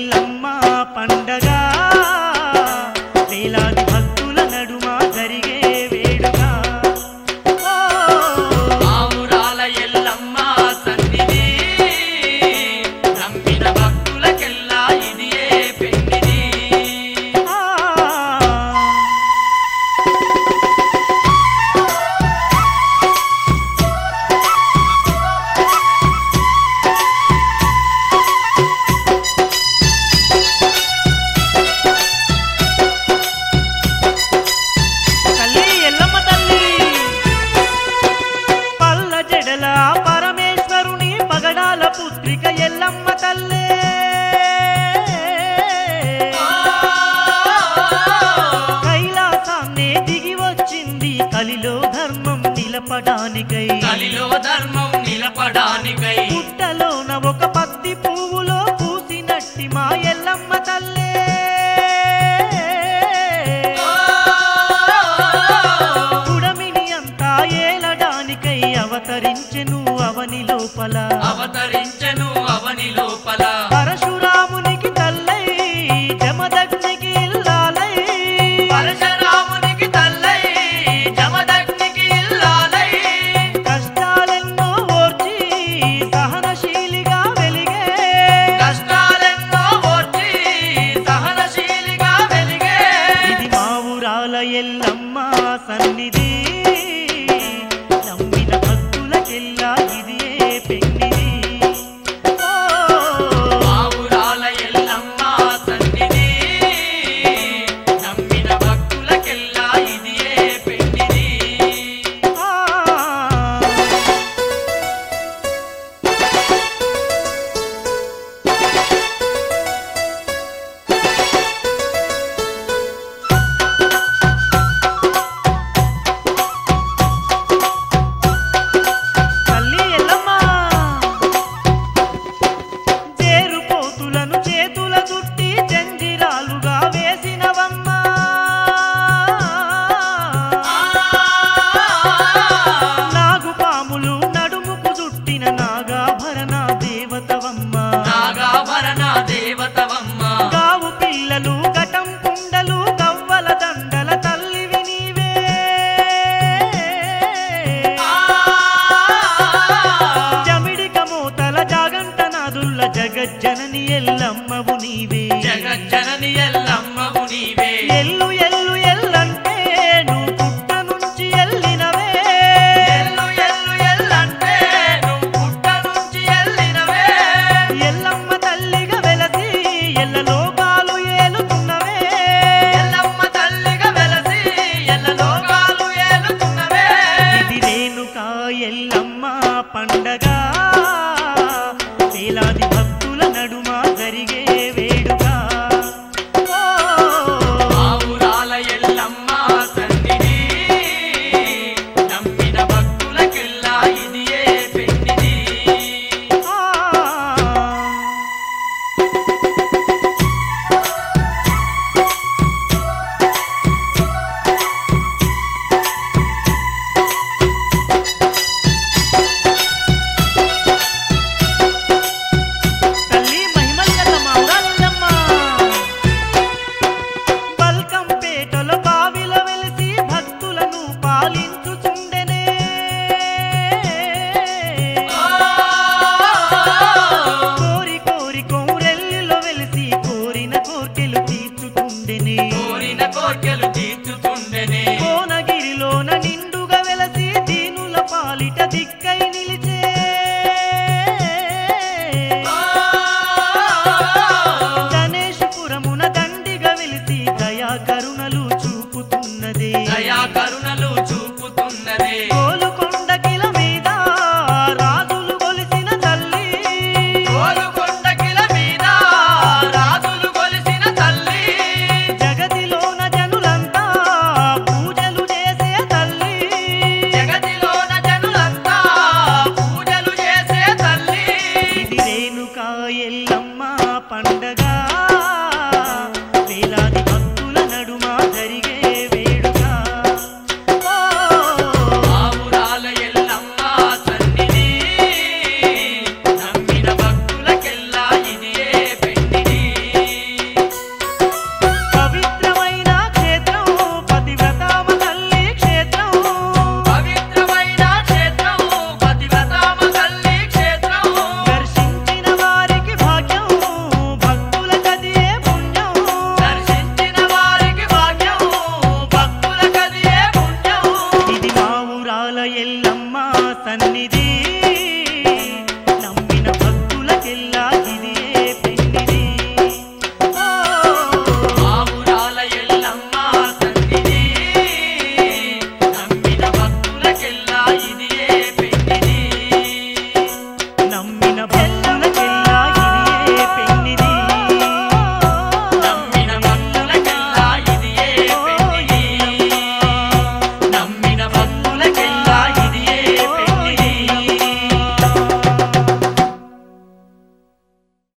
ఎల్లమ్మ పండగ వేలాది భక్తుల నడుమ జరిగే వేడుక ఆవురాల ఎల్లమ్మ సన్నిధి నమ్మిన భక్తులకెల్లా ఇదియే పెన్నిది పరమేశ్వరుని పగడాల పుత్రిక ఎల్లమ్మ తల్లే కైలాసాన్నే దిగి వచ్చింది కలిలో ధర్మం నిలపడానికై పుట్టలోన ఒక పత్తి పువ్వులో పూసినట్టి మా ఎల్లమ్మ తల్లే పుడమిని అంతా ఏలడానికై అవతరించెను అవని లోపల పరశురామునికి తల్లై జమదగ్నికి ఇల్లాలై కష్టాలెన్నో ఓర్చి సహనశీలిగా వెలిగే ఇది మా ఊరాల ఎల్లమ్మ సన్నిధి నమ్మిన భక్తులకెల్లా ఇదియే పెన్నిది ఆవురాల ఎల్లమ్మ సన్నిధి నమ్మిన భక్తులకెల్లా ఇదియే పెన్నిది తల్లి ఎల్లమ్మ చేరుపోతులను చేతుల చుట్టి జంజిరాలుగా వేసినవమ్మ నాగుపాములు నడుముకు చుట్టిన నాగాభరణ దేవతవమ్మ గావు పిల్లలు ఘటం కుండలు గవ్వల దండల తల్లివి నీవే జమిడిక మూతల జాగంట నాదుల్ల జగజ్జనని ఎల్లమ్మవు నీవే ఎల్లు ఎల్లు ఎల్లంటే నువ్వు పుట్ట నుంచి ఎల్లినవే ఎల్లమ్మ తల్లిగా వెలసి ఎల్లలో